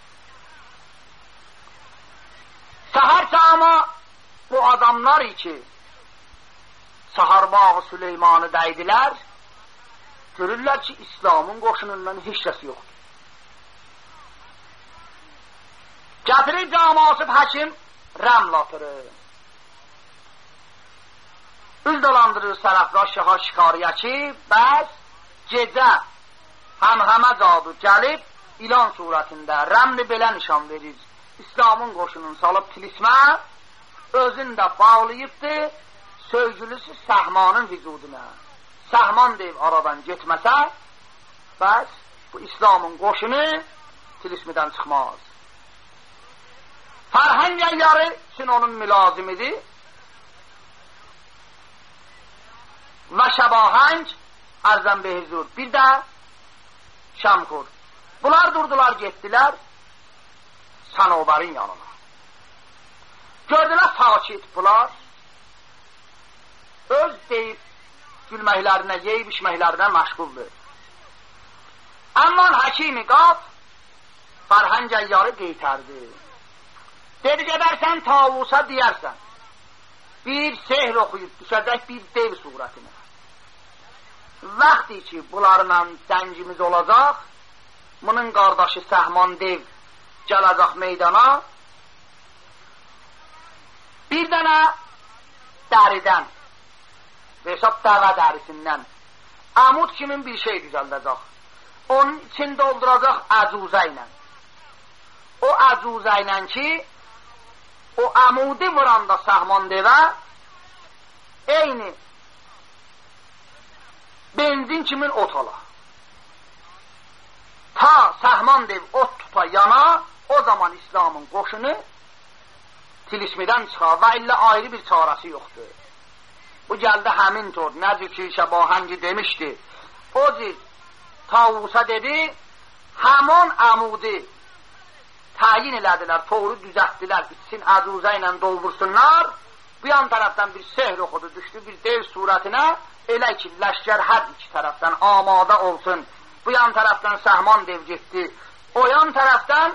Səhər çağıma bu adamlar ki, Səhərbağı Süleymanı dəydilər, görürlər ki, İslamın qoşunundan heç kəs yoxdur. Gətirir camasıb həkim rəml atırır. Üz dolandırır sərəfraş şaha şikariyə ki, bəs gecə həmhəmə cadu gəlib ilan surətində rəmli belə nişan verir. İslamın qoşununu salıb tilismə, özün də bağlayıbdır sövgülüsü Səhmanın vücuduna. Səhman deyib aradan getməsə, bəs bu İslamın qoşunu tilismidən çıxmaz. Fərhəng əyyarı üçün onun mülazimidir və Şəbahəng Ərzən Behzur, bir də Şəmkur. Bunlar durdular, getdilər Sənubərin yanına. Gördülər sakit bunlar, öz deyib gülməklərinə, yeyib içməklərinə məşğuldur. Amma Həkimi Qaf Fərhəng əyyarı qeytərdi. Dedi, gedərsən tavusa deyərsən, bir sehr oxuyub düşəcək bir dev surətinə. Vaxtı ki, bunlarla dəngimiz olacaq, bunun qardaşı Səhman dev gələcək meydana, bir dənə dəridən, hesab dəvə dərisindən, əmud kimin bir şey düzəldəcək. Onun için dolduracaq əcuzə ilə. O əcuzə ilə ki, o əmudi vuranda Səhman devə, eyni benzin kimin ot ola. Ta Səhman dev ot tuta yana, o zaman İslamın qoşunu tilismidən çıxar və illə ayrı bir çarəsi yoxdur. Bu gəldi həmin tor, necə ki Şəbahəngi demişdi. O cür tavusa dedi, həmon əmudi təyin elədilər, toğru düzəltdilər, içsin əcuzə ilə doldursunlar. Bu yan tərəfdən bir sehr oxudu, düşdü bir dev surətinə, elə ki, ləşkər hər iki tərəfdən amada olsun. Bu yan tərəfdən Səhman dev getdi, o yan tərəfdən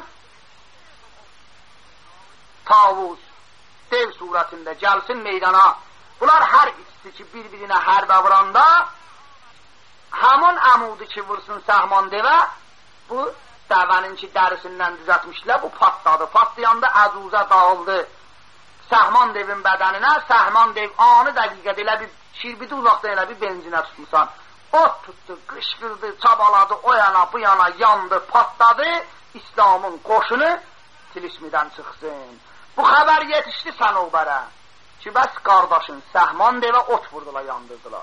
tavus dev surətində gəlsin meydana. Bunlar hər ikisi ki, bir-birinə hərbə vuranda, həmin əmudi ki, vursun Səhman devə, bu dəvənin ki, dərisindən düzətmişdilər, bu patladı. Patlayanda əcuzə dağıldı Səhman devin bədəninə. Səhman dev anı dəqiqədə elə bir şirbidi uzaqdan elə bir benzinə tutmuşsan. Ot tutdu, qışqırdı, çabaladı, o yana, bu yana, yandı, patladı. İslamın qoşunu tilismidən çıxsın. Bu xəbər yetişdi Sənubərə ki, bəs qardaşın Səhman devə ot vurdular, yandırdılar.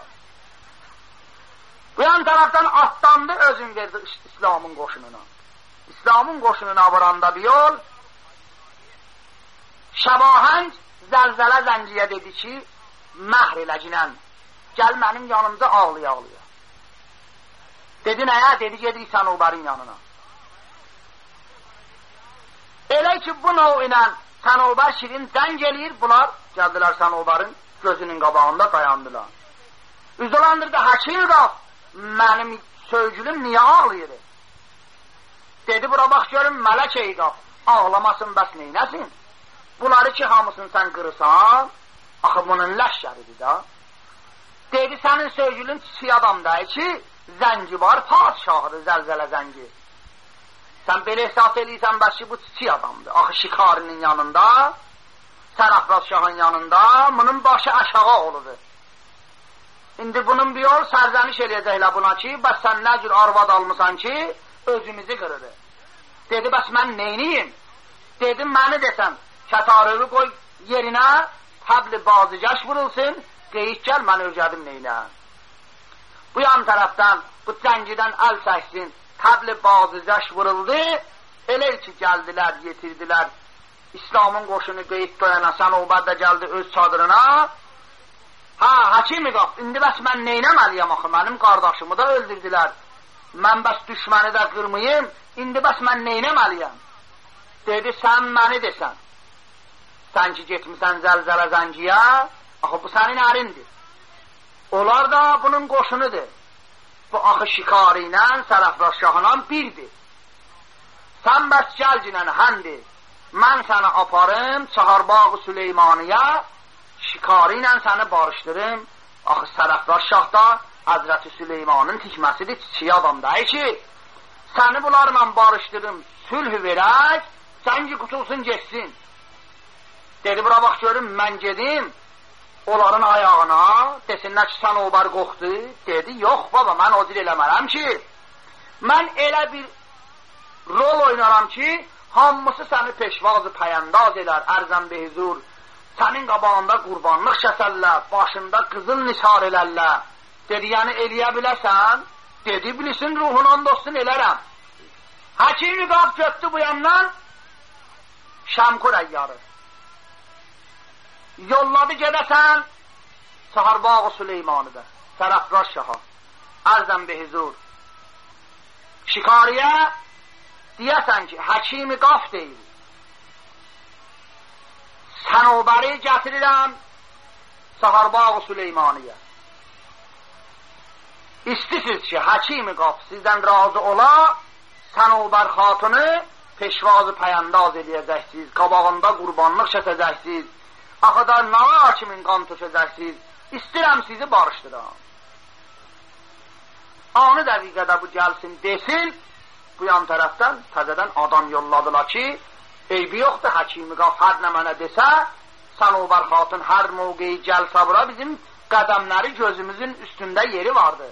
Bu yan tərəfdən atlandı, özün verdi İslamın qoşununa. İslamın qoşununa vuranda bir yol, Şəbahəng Zəlzələ zənciyə dedi ki, məhr eləcinən, gəl mənim yanımda ağlaya ağlaya. Dedi nəyə? Dedi, gedik Sənubərin yanına. Elə ki, bu növ ilə Sənubər şirin zəng eləyir, bunlar gəldilər Sənubərin gözünün qabağında dayandılar. Üz dolandırdı, Həkimi Qaf, mənim sövgülüm niyə ağlayır? Dedi, bura bax görüm, mələk Eyqaf, ağlamasın, bəs neynəsin? Bunları ki, hamısını sən qırırsan, axı bunun ləşkəridir da. Dedi, sənin sövgülün çiçi adamdır ki, zəngi var, padişahıdır, zəlzələ zəngi. Sən belə hesab eləyirsən, bəs ki, bu çiçi adamdır. Axı Şikarinin yanında, Sərafraz Şahın yanında, bunun başı aşağı oludur. İndi bunun bir yol sərzəniş eləyəcəklə buna ki, bəs sən nə cür arvad almısan ki, özümüzü qırırır. Dedi, bəs mən neyniyim? Dedim, məni desəm, kətarığı qoy yerinə, təbli bazıcaş vurulsun, qeyiş gəl, mən öyrədim neynə. Bu yan tərəfdən, bu cəngidən əl çəksin, təbli bazıcaş vuruldu, elə ki, gəldilər, yetirdilər, İslamın qoşunu qeyd qoyana, sən o bərdə gəldi öz çadırına, ha, Həkimi qaf, indi bəs mən neynəməliyəm axı, mənim qardaşımı da öldürdülər, mən bəs düşməni də qırmayım, indi bəs mən neynəməliyəm? Dedi, sən məni desən, sən ki getmisən zəlzələ zəngiyə, axı bu sənin ərindir. Onlar da bunun qoşunudur. Bu axı Şikari ilə, Sərafraz Şahla birdir. Sən bəs gəlcinən həndir, mən səni aparım Çaharbağ-ı Süleymaniyə, Şikari ilə səni barışdırım. Axı Sərafraz Şah da Həzrəti Süleymanın tikməsidir, çiçi adamdır ki, səni bunlarla barışdırım, sülhü verək, sən ki qutulsun geçsin. Dedi, bura bax görüm, mən gedim, onların ayağına, desinlər ki, sən o bar qoxdu. Dedi, yox baba, mən o dil eləmərəm ki, mən elə bir rol oynaram ki, hamısı səni peşvazı pəyəndaz elər, ərzən behzur, sənin qabağında qurbanlıq şəsəllər, başında qızıl nisar elərlər. Dedi, yəni eləyə biləsən? Dedi, bilsin, ruhundan dostun elərəm. Həkimi qab götdü bu yandan, Şəmkur əyyarı. Yolladı gedəsən, Çaharbağ-ı Süleymanıda, Sərafraz Şaha, ərzən behzur. Şikariyə deyəsən ki, Həkimi qaf deyil. Sənobəri gətirirəm Çaharbağ-ı Süleymaniyə. İstisiz ki, Həkimi qaf sizdən razı ola, Sənobər xatunu peşvazı pəyəndaz eləyəcəksiniz, qabağında qurbanlıq şəsəcəksiniz, axıda nava hakimin qan tökəcəksiniz, istəyirəm sizi barışdıram. Anı dəqiqədə bu gəlsin desin, bu yan tərəfdən təzədən adam yolladılar ki, eybi yoxdur, Həkimi qaf hər nə mənə desə, Sənobər xatun hər mövqeyi gəlsə bura, bizim qədəmləri gözümüzün üstündə yeri vardır.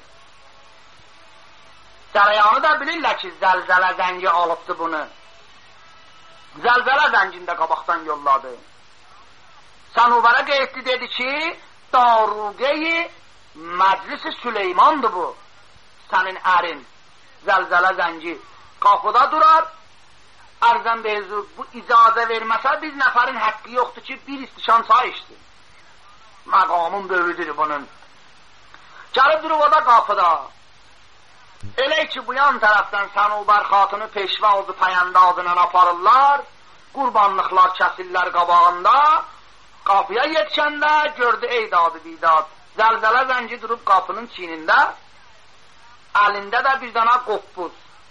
Cərəyanı da bilirlər ki, zəlzələ zəngi alıbdı bunu. Zəlzələ zəngində qabaqdan yolladı. Sənobərə qeyddi, dedi ki, daruqeyi məclis-i Süleymandır bu, sənin ərin, zəlzələ zəngi. Qapıda durar, ərzən behzur, bu icazə verməsə, bir nəfərin həqqi yoxdur ki, bir istişan çay içsin. Məqamın böyüdür bunun. Gəlib durub o da qapıda. Elə ki, bu yan tərəfdən Sənobər xatunu peşvə oldu, pəyəndazına aparırlar, qurbanlıqlar kəsillər qabağında, qapıya yetkəndə gördü ey dadı bidad, zəlzələ zəngi durub qapının çiynində, əlində də bir dana qoppuz.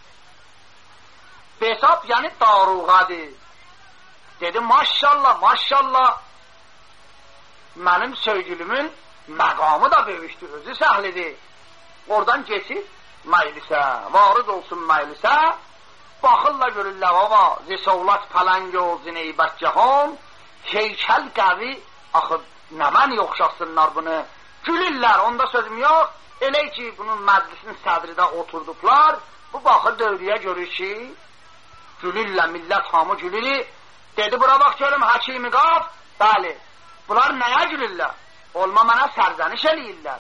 Besab, yəni daruğadır. Dedi, maşallah, maşallah, mənim sövgülümün məqamı da böyüşdür, özü səhlidir. Oradan geçir, məylisə, varız olsun məylisə, baxırla görürlər, baba, zisovlat pələng olsun eybət cəhon, heykəl qəvi, axı, nə mən yoxşasınlar bunu, gülürlər, onda sözüm yox, elə ki, bunun məclisin sədridə oturduklar, bu baxır dövrüyə görür ki, gülürlər, millət hamı gülür, dedi, bura bax görüm, Həkimi qaf, bəli, bunlar nəyə gülürlər? Olma mənə sərzəniş eləyirlər.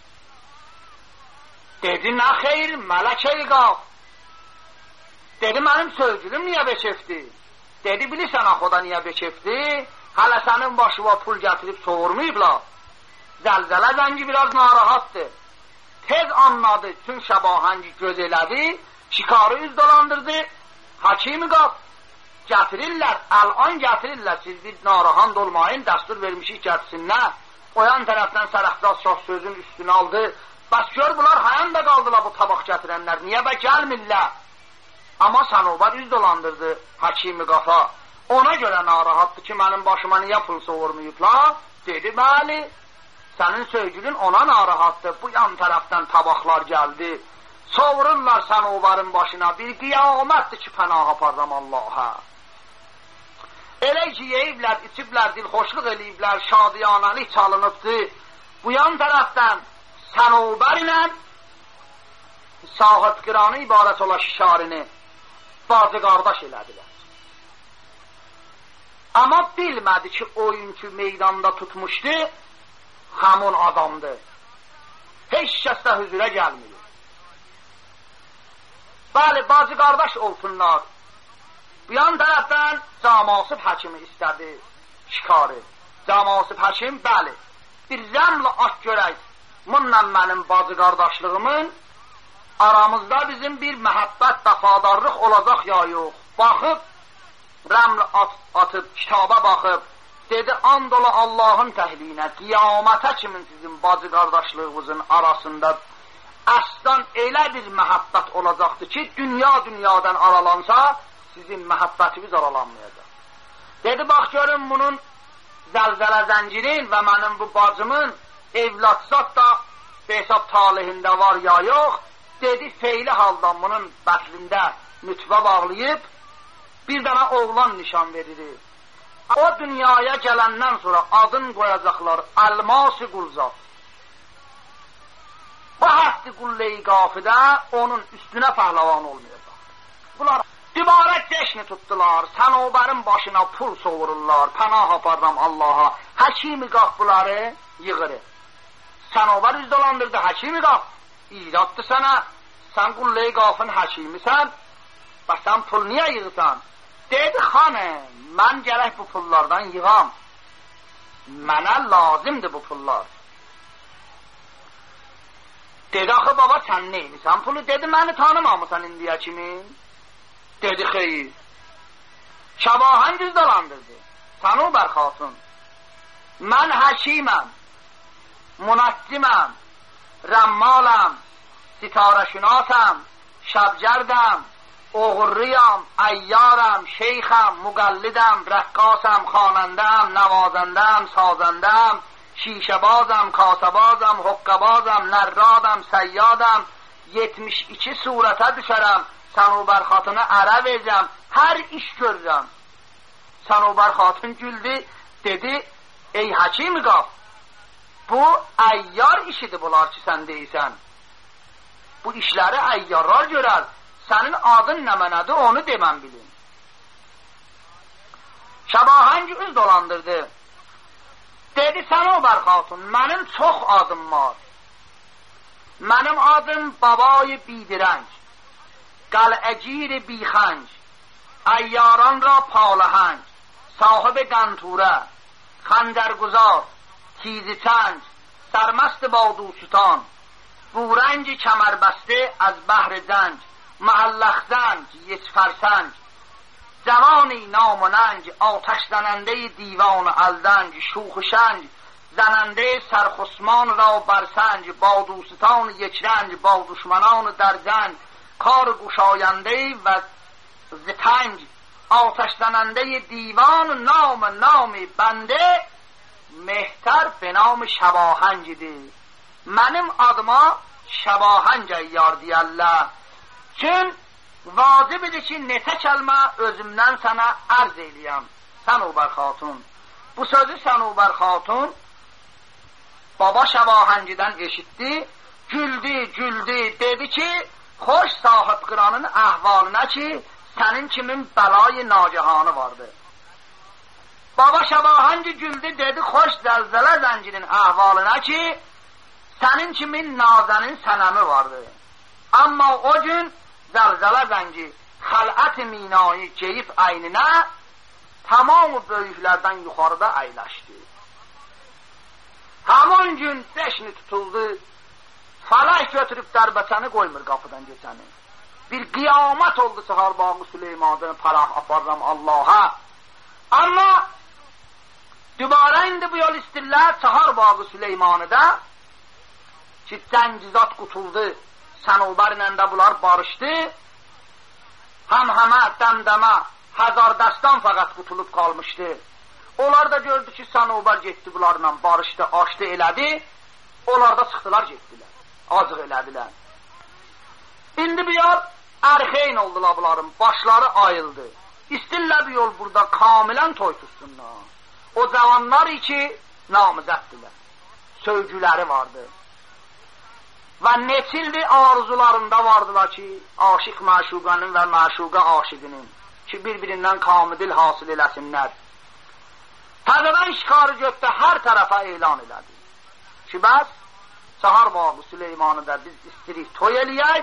Dedi, nə xeyr, mələk Eyqaf. Dedi, mənim sövgülüm niyə beçefdi? Dedi, bilirsən axoda niyə beçefdi? Hələ sənin başıva pul gətirib soğurmayıblar. Zəlzələ zəngi biraz narahatdır. Tez anladı, tüm şəbahəngi göz elədi, Şikarı üz dolandırdı, Həkimi qaf. Gətirirlər, əl-an gətirirlər, siz bir narahat olmayın, dəstur vermişik gətirsinlər. O yan tərəfdən Sərafraz Şah sözün üstünü aldı, Bəs gör, bunlar hayan da qaldılar bu tabaq gətirənlər, niyə bə gəlmirlər? Amma Sanobar üz dolandırdı Həkimi Qafa. Ona görə narahatdır ki, mənim başıma niyə pul soğurmayıblar? Dedi, bəli, sənin sövgülün ona narahatdır. Bu yan tərəfdən tabaqlar gəldi. Soğururlar Sanobarın başına. Bir qiyamətdir ki, pənah aparram Allaha. Elə ki, yeyiblər, içiblər, dilxoşluq eləyiblər, şadiyanəlik çalınıbdır. Bu yan tərəfdən Sanobar ilə sahib qiranı ibarət ola şişarini bazı qardaş elədilər. Amma bilmədi ki, oyuncu meydanda tutmuşdu, həmun adamdır. Heç kəs də hüzürə gəlmir. Bəli, bazı qardaş olsunlar. Bu yan tərəfdən Camasib həkimi istədi şikarı. Camasib həkim, bəli, bir zəmlə at görək, bununla mənim bazı qardaşlığımın aramızda bizim bir məhəbbət, vəfadarlıq olacaq ya yox. Baxıb, rəml at, atıb, kitaba baxıb, dedi, and ola Allahın təhliyinə, qiyamətə kimin sizin bazı qardaşlığınızın arasında əslan elə bir məhəbbət olacaqdır ki, dünya dünyadan aralansa, sizin məhəbbətiniz aralanmayacaq. Dedi, bax görün, bunun zəlzələ zəncirin və mənim bu bacımın evladsat da hesab talihində var ya yox. Dedi, feyli haldan bunun bətlində nütfə bağlayıb, bir dənə oğlan nişan verilir. O dünyaya gələndən sonra adın qoyacaqlar Almas-ı Qulzat. Bu həfti qullə-i qafidə onun üstünə pəhləvan olmayacaq. Bunlar dübarət deşni tutdular, Sanobarın başına pul soğururlar, pənah aparram Allaha. Həkimi qaf bunları yığırır. Sanobar üz dolandırdı, Həkimi qaf. İraddır sənə, sən qullə-i qafın həkimisən, bəs sən pul niyə yığırsan? Dedi, xanım, mən gərək bu pullardan yığam. Mənə lazımdır bu pullar. Dedi, axı baba, sən neylisən pulu? Dedi, məni tanımamısan indiyə kimi? Dedi, xeyir. Şabahan düz dolandırdı. Sanobar xatun. Mən həkiməm, münəcciməm, rəmmaləm, sitarəşünasəm, şəbgərdəm, oğurriyam, əyyaram, şeyxəm, müqəllidəm, rəqqasəm, xanəndəm, nəvazəndəm, sazəndəm, şişəbazəm, kasəbazəm, hoqqabazəm, nərradəm, səyyadəm, yetmiş iki surətə düşərəm, Sanobar xatını ərə verəcəm, hər iş görürəm. Sanobar xatın güldü, dedi, ey Həkimi qaf, bu əyyar işidir bunlar ki, sən deysən. Bu işləri əyyarlar görər. Sənin adın nə mənədir, onu demən bilin. Şabahangi üz dolandırdı. Dedi, Sanobar xatun, mənim çox adım var. Mənim adım Babayı Bidirənc, Qəl'əcir-i Bixənc, əyyaran ra paləhənc, sahib-i qənturə, xəncərguzar, tizi-çənc, sərməst badustan, بورنج کمربسته از بحر زنج، معلق زنج، یک فرسنج، جوانی نام و ننج، آتش زننده دیوان الزنج، شوخ شنج، زننده سرخسمان را برسنج، با دوستان یک رنج، با دشمنان در جنج، کار گشاینده و زتنج، آتش زننده دیوان، نام نام بنده مهتر به نام شباهنجده. Mənim adıma Şabahanc Əyyar deyərlər. Çün vacibidir ki, neçə kəlmə özümdən sənə ərz eləyəm. Sanobar xatun. Bu sözü Sanobar xatun baba Şabahancidən eşitdi, güldü, güldü, dedi ki, xoş sahib qıranın əhvalına ki, sənin kimin bəlayı nacihanı vardı. Baba Şabahanci güldü, dedi, xoş zəlzələ zəncinin əhvalına ki, sənin kimin nazənin sənəmi vardı. Amma o gün zəlzələ zənci xələt-i minayı geyib əyninə tamamı böyüklərdən yuxarıda əyləşdi. Həmin gün deşni tutuldu, fələk götürüb dərbəçəni qoymur qapıdan geçəni. Bir qiyamət oldu Səhərbağı Süleyman'dan paraq aparram Allaha. Amma dübarə indi bu yol istirlər Səhərbağı Süleyman'ı da ki, Cəngizat qutuldu, Sənobar ilə də bunlar barışdı, Həmhəmə, Dəmdəmə, Həzardəstan fəqət qutulub qalmışdı. Onlar da gördü ki, Sənobar getdi bunlarla, barışdı, açdı, elədi, onlar da çıxdılar, getdilər, acıq elədilər. İndi bir yol ərxeyn oldular bunların, başları ayıldı. İstirlər bir yol burada kamilən toy tutsunlar. O zamanlar ki, namizətdilər, sövgüləri vardı. Və neçildi arzularında vardılar ki, aşiq məşuqanın və məşuqa aşiqinin ki, bir-birindən kamidil hasıl eləsinlər. Təzədən şikarı gökdə hər tərəfə elan elədi. Ki, bəs, Səhar Bağı Süleymanı da biz istirik toy eləyək,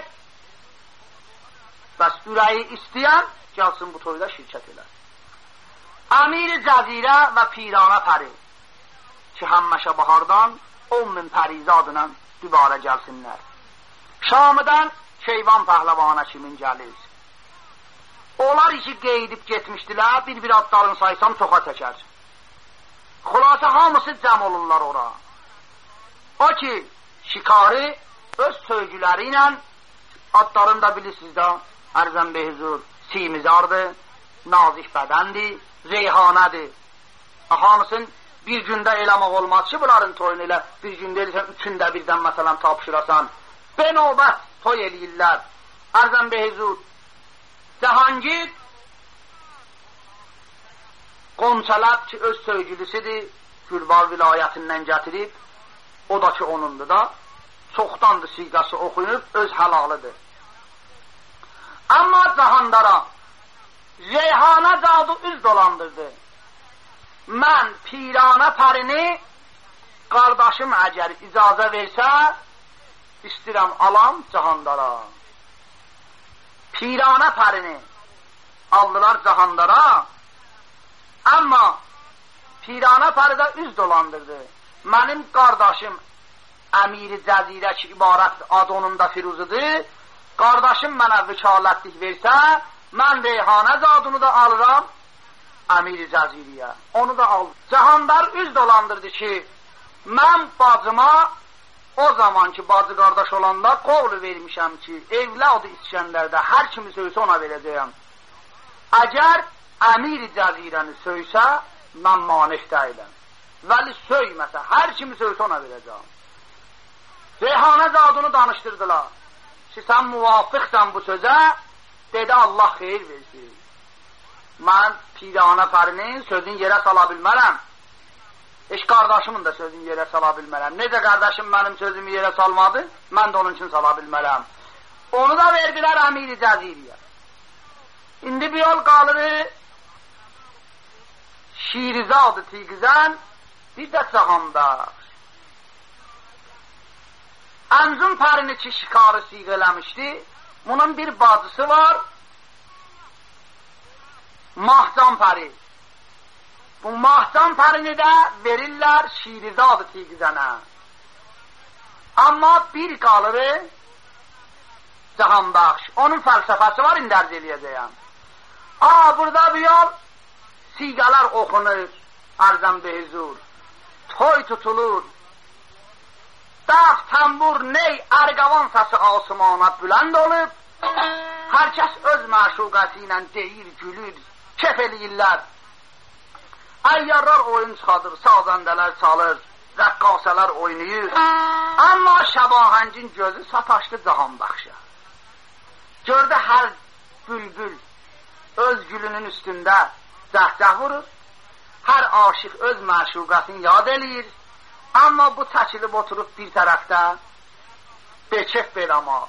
bəs ürəyi istəyən gəlsin bu toyda şirkət elər. Əmir-i Cəzirə və Pirana Pəri ki, həmməşə bahardan on min pərizə adına dübarə gəlsinlər. Şamıdan Keyvan Pəhləvana kimin gəlir? Onlar iki qeydib getmişdilər, bir-bir adlarını saysam çoxa çəkər. Xülasə hamısı cəm olurlar ora. O ki, şikarı öz sövgüləri ilə adlarını da bilirsiniz də, Ərzən Behzur, Simizardır, Nazik Bədəndir, Reyhanədir. Hamısın bir gündə eləmək olmaz ki, bunların toyunu elə bir gündə eləyirsən, üçündə birdən məsələn tapşırasan. Benobət toy eləyirlər. Ərzən Behzur, Cəhangir, Qonçaləb ki, öz sövgülüsüdür, Gülbar vilayətindən gətirib, o da ki, onundur da, çoxdandır siqası oxuyub, öz həlalıdır. Amma Cahandara, Reyhanə cadı üz dolandırdı. Mən Pirana Pərini, qardaşım əgər icazə versə, istəyirəm alam Cahandara. Pirana Pərini aldılar Cahandara, amma Pirana Pəridə üz dolandırdı. Mənim qardaşım Əmir-i Cəzirə ki, ibarət adı onun da Firuzudur, qardaşım mənə vəkalətlik versə, mən Reyhanə zadını da alıram Əmir-i Cəziriyə. Onu da aldım. Cahandar üz dolandırdı ki, mən bacıma o zaman ki, bacı qardaş olanda qovlu vermişəm ki, evladı İskəndərdə hər kimi söysə ona verəcəyəm. Əgər Əmir-i Cəzirəni söysə, mən manif deyiləm. Vəli söyməsə, hər kimi söysə ona verəcəm. Reyhanə zadını danışdırdılar ki, sən muvafıqsan bu sözə, dedi Allah xeyir versin. Mən Pirana Pərinin sözün yerə sala bilmərəm. Heç qardaşımın da sözün yerə sala bilmərəm. Necə qardaşım mənim sözümü yerə salmadı, mən də onun üçün sala bilmərəm. Onu da verdilər Əmir-i Cəziriyə. İndi bir yol qalır Şirizadı Tiqizən, bir də Cahandar. Əmzun Pərini ki, şikarı siq eləmişdi, bunun bir bacısı var, Mahcan Pəri. Bu Mahcan Pərini də verirlər Şirizadı Tiqizənə. Amma bir qalır Cahanbaxş. Onun fəlsəfəsi var, indi ərz eləyəcəyəm. Aa, burada bir yol siqələr oxunur, Ərzən Behzur, toy tutulur, daf, təmbur, ney, ərqavan səsi asımana bülənd olub, hər kəs öz məşuqəsi ilə deyir, gülür, kef eləyirlər. Əyyarlar oyun çıxadır, sazəndələr çalır, rəqqasələr oynayır. Amma Şəbahəngin gözü sataşdı Cahanbaxşa. Gördü hər bülbül öz gülünün üstündə cəhcəh vurur, hər aşiq öz məşuqəsini yad eləyir, amma bu çəkilib oturub bir tərəfdə bekef belamaq.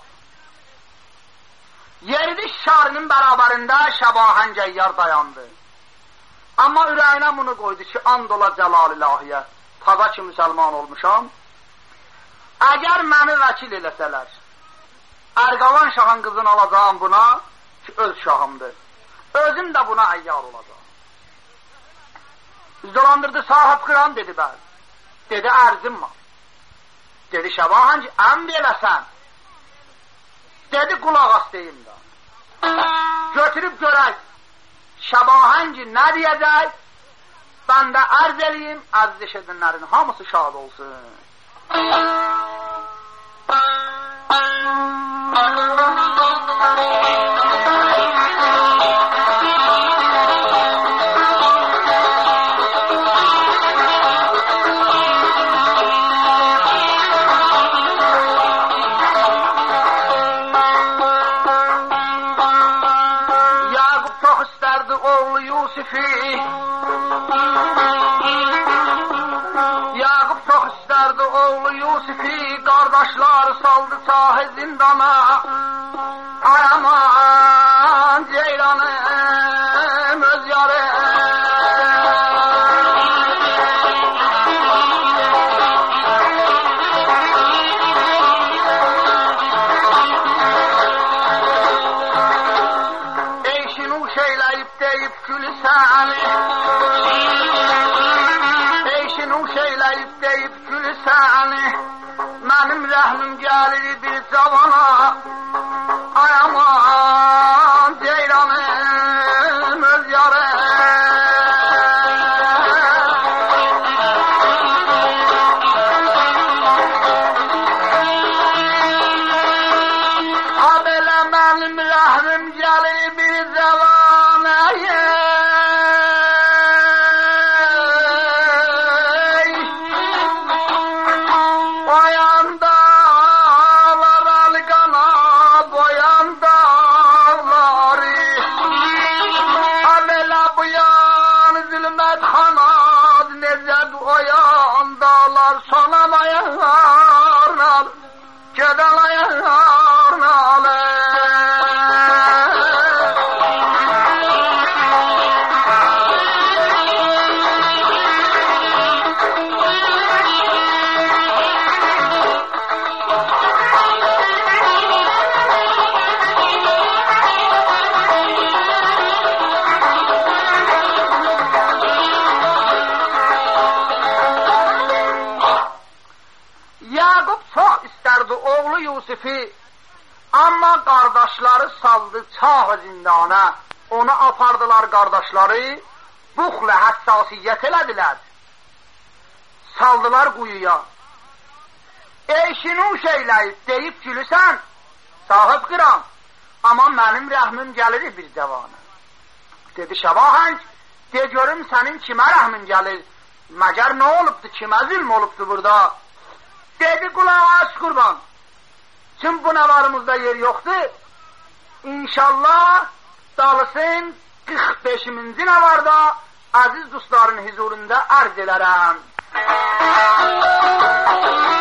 Yeridi şarının bərabərində Şəbahəng əyyar dayandı. Amma ürəyinə bunu qoydu ki, and ola Cəlal-ilahiyə, taza ki müsəlman olmuşam, əgər məni vəkil eləsələr, Ərqavan şahın qızını alacağım buna ki, öz şahımdır. Özüm də buna əyyar olacaq. Üz dolandırdı, sahib qıran, dedi bəl. Dedi, ərzim var. Dedi, Şəbahəng, əmr eləsən. Dedi, qulaq as deyim də. Götürüb görək, Şəbahəng nə deyəcək? Ben də ərz eləyim, əziz eşidənlərin hamısı şad olsun. Yusufi. Yaqub çox istərdi oğlu Yusufi, qardaşlar saldı çahı zindana. Ay aman ceylanım öz yarı. Gülsəni eşinu şeyləyib deyib gülsəni mənim rəhmim gəlir bir cavana. Ay aman ceylanım öz yarı. Ha belə mənim rəhmim gəlir bir cavana. Yusufi, amma qardaşları saldı çağ zindana. Onu apardılar qardaşları, buxla həssasiyyət elədilər. Saldılar quyuya. Eşinu şeyləyib deyib gülüsən, sahib qıram, amma mənim rəhmim gəlir bir cavana. Dedi Şabahəng, de görüm sənin kimə rəhmin gəlir? Məgər nə olubdu, kimə zülm olubdu burada? Dedi qulağa aç qurban. Tüm bu navarımızda yer yoktu. İnşallah dalısın qırx beşinci navarda aziz dostların huzurunda arz ederim.